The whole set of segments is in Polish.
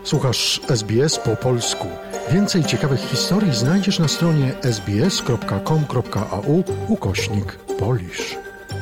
Słuchasz SBS po polsku. Więcej ciekawych historii znajdziesz na stronie sbs.com.au/Polish.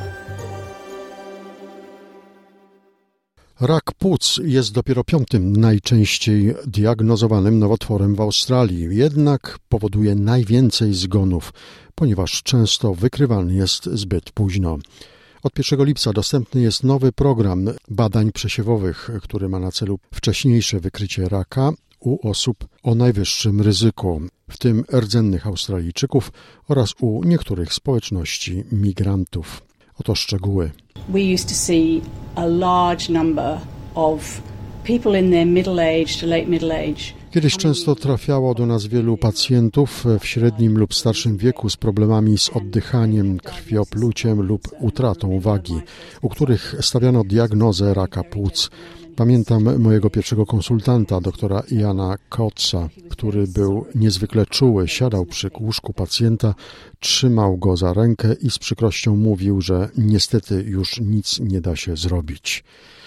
Rak płuc jest dopiero 5. najczęściej diagnozowanym nowotworem w Australii, jednak powoduje najwięcej zgonów, ponieważ często wykrywany jest zbyt późno. Od 1 lipca dostępny jest nowy program badań przesiewowych, który ma na celu wcześniejsze wykrycie raka u osób o najwyższym ryzyku, w tym rdzennych Australijczyków oraz u niektórych społeczności migrantów. Oto szczegóły. We used to see a large number of people in their middle age to late middle age. Kiedyś często trafiało do nas wielu pacjentów w średnim lub starszym wieku z problemami z oddychaniem, krwiopluciem lub utratą wagi, u których stawiano diagnozę raka płuc. Pamiętam mojego pierwszego konsultanta, doktora Iana Coatsa, który był niezwykle czuły, siadał przy łóżku pacjenta, trzymał go za rękę i z przykrością mówił, że niestety już nic nie da się zrobić.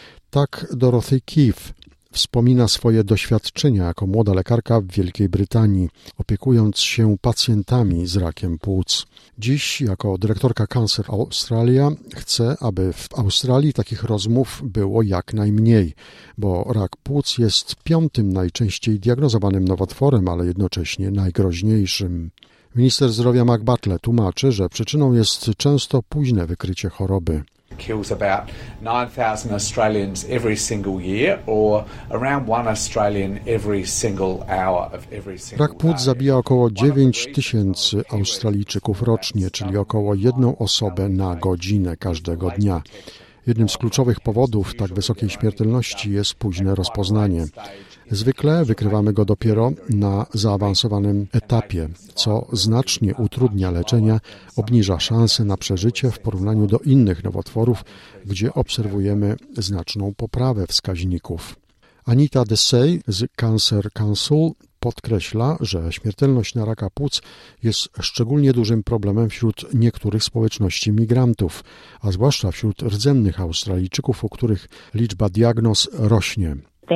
Tak Dorothy Keefe wspomina swoje doświadczenia jako młoda lekarka w Wielkiej Brytanii, opiekując się pacjentami z rakiem płuc. Dziś, jako dyrektorka Cancer Australia, chce, aby w Australii takich rozmów było jak najmniej, bo rak płuc jest 5. najczęściej diagnozowanym nowotworem, ale jednocześnie najgroźniejszym. Minister zdrowia Mark Butler tłumaczy, że przyczyną jest często późne wykrycie choroby. Kills about 9,000 Australians every single year, or around 1 Australian every single hour of every single day. Rak płuc zabija około 9 tysięcy Australijczyków rocznie, czyli około 1 osobę na godzinę każdego dnia. Jednym z kluczowych powodów tak wysokiej śmiertelności jest późne rozpoznanie. Zwykle wykrywamy go dopiero na zaawansowanym etapie, co znacznie utrudnia leczenie, obniża szanse na przeżycie w porównaniu do innych nowotworów, gdzie obserwujemy znaczną poprawę wskaźników. Anita Desai z Cancer Council podkreśla, że śmiertelność na raka płuc jest szczególnie dużym problemem wśród niektórych społeczności migrantów, a zwłaszcza wśród rdzennych Australijczyków, u których liczba diagnoz rośnie.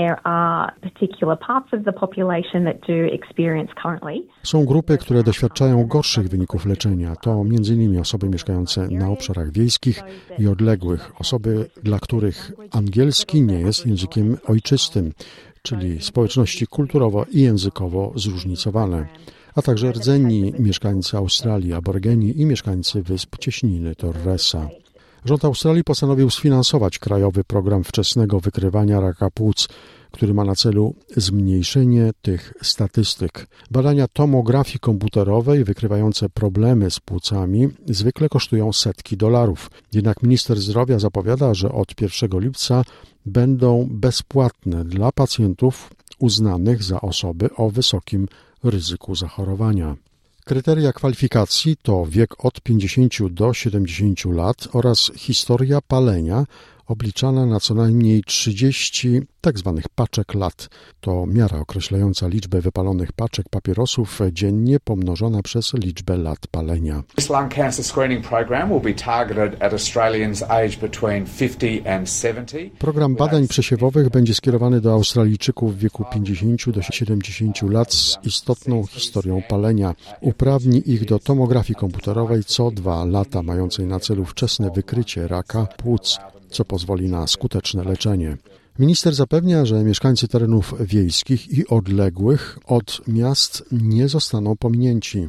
Są grupy, które doświadczają gorszych wyników leczenia. To m.in. osoby mieszkające na obszarach wiejskich i odległych, osoby, dla których angielski nie jest językiem ojczystym, czyli społeczności kulturowo i językowo zróżnicowane, a także rdzenni mieszkańcy Australii, aborygeni i mieszkańcy wysp Cieśniny Torresa. Rząd Australii postanowił sfinansować krajowy program wczesnego wykrywania raka płuc, który ma na celu zmniejszenie tych statystyk. Badania tomografii komputerowej wykrywające problemy z płucami zwykle kosztują setki dolarów. Jednak minister zdrowia zapowiada, że od 1 lipca będą bezpłatne dla pacjentów uznanych za osoby o wysokim ryzyku zachorowania. Kryteria kwalifikacji to wiek od 50 do 70 lat oraz historia palenia obliczana na co najmniej 30 tzw. paczek lat. To miara określająca liczbę wypalonych paczek papierosów dziennie pomnożona przez liczbę lat palenia. This lung cancer screening program will be targeted at Australians aged between 50 and 70. Program badań przesiewowych będzie skierowany do Australijczyków w wieku 50 do 70 lat z istotną historią palenia. Uprawni ich do tomografii komputerowej co 2 lata, mającej na celu wczesne wykrycie raka płuc, co pozwoli na skuteczne leczenie. Minister zapewnia, że mieszkańcy terenów wiejskich i odległych od miast nie zostaną pominięci.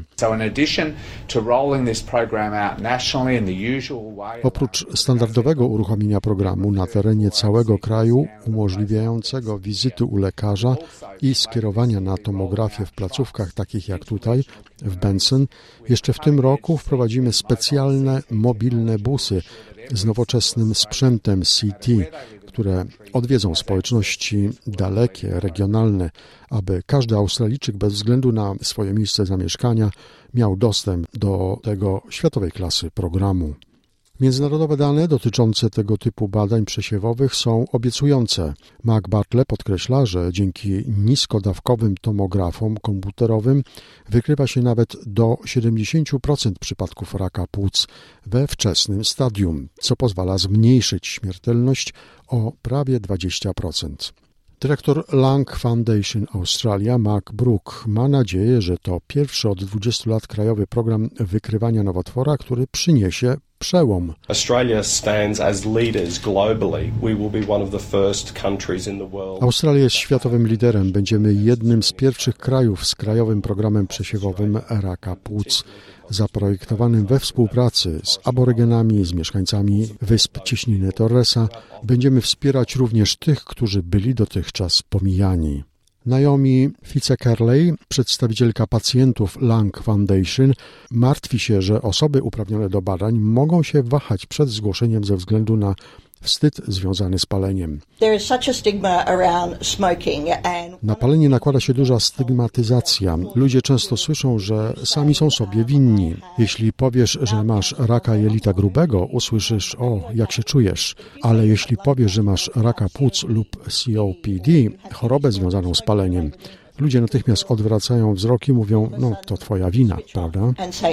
Oprócz standardowego uruchomienia programu na terenie całego kraju, umożliwiającego wizyty u lekarza i skierowania na tomografię w placówkach takich jak tutaj, w Benson, jeszcze w tym roku wprowadzimy specjalne mobilne busy z nowoczesnym sprzętem CT, które odwiedzą społeczności dalekie, regionalne, aby każdy Australijczyk bez względu na swoje miejsce zamieszkania miał dostęp do tego światowej klasy programu. Międzynarodowe dane dotyczące tego typu badań przesiewowych są obiecujące. Mark Butler podkreśla, że dzięki niskodawkowym tomografom komputerowym wykrywa się nawet do 70% przypadków raka płuc we wczesnym stadium, co pozwala zmniejszyć śmiertelność o prawie 20%. Dyrektor Lung Foundation Australia, Mark Brook, ma nadzieję, że to pierwszy od 20 lat krajowy program wykrywania nowotwora, który przyniesie przełom. Australia jest światowym liderem. Będziemy jednym z pierwszych krajów z krajowym programem przesiewowym raka płuc, zaprojektowanym we współpracy z aborygenami, z mieszkańcami wysp Cieśniny Torresa. Będziemy wspierać również tych, którzy byli dotychczas pomijani. Naomi Fitzcarrley, przedstawicielka pacjentów Lung Foundation, martwi się, że osoby uprawnione do badań mogą się wahać przed zgłoszeniem ze względu na wstyd związany z paleniem. Na palenie nakłada się duża stygmatyzacja. Ludzie często słyszą, że sami są sobie winni. Jeśli powiesz, że masz raka jelita grubego, usłyszysz: o, jak się czujesz. Ale jeśli powiesz, że masz raka płuc lub COPD, chorobę związaną z paleniem, ludzie natychmiast odwracają wzrok i mówią: no, to twoja wina, prawda?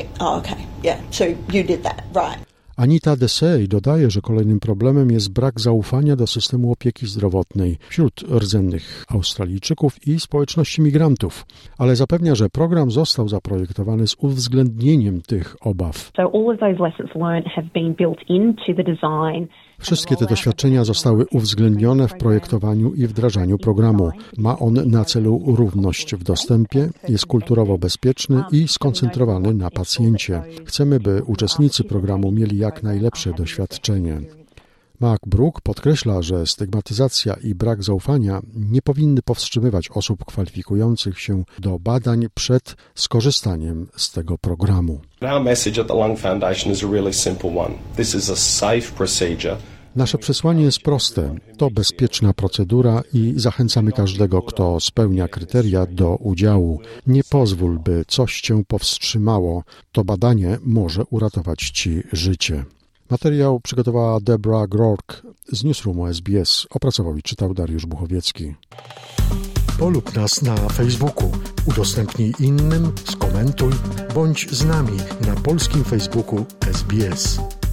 Anita Desai dodaje, że kolejnym problemem jest brak zaufania do systemu opieki zdrowotnej wśród rdzennych Australijczyków i społeczności migrantów, ale zapewnia, że program został zaprojektowany z uwzględnieniem tych obaw. Wszystkie te doświadczenia zostały uwzględnione w projektowaniu i wdrażaniu programu. Ma on na celu równość w dostępie, jest kulturowo bezpieczny i skoncentrowany na pacjencie. Chcemy, by uczestnicy programu mieli jak najlepsze doświadczenie. Mark Brook podkreśla, że stygmatyzacja i brak zaufania nie powinny powstrzymywać osób kwalifikujących się do badań przed skorzystaniem z tego programu. Nasze przesłanie jest proste. To bezpieczna procedura i zachęcamy każdego, kto spełnia kryteria, do udziału. Nie pozwól, by coś cię powstrzymało. To badanie może uratować ci życie. Materiał przygotowała Deborah Groark z Newsroomu SBS. Opracował i czytał Dariusz Buchowiecki. Polub nas na Facebooku, udostępnij innym, skomentuj, bądź z nami na polskim Facebooku SBS.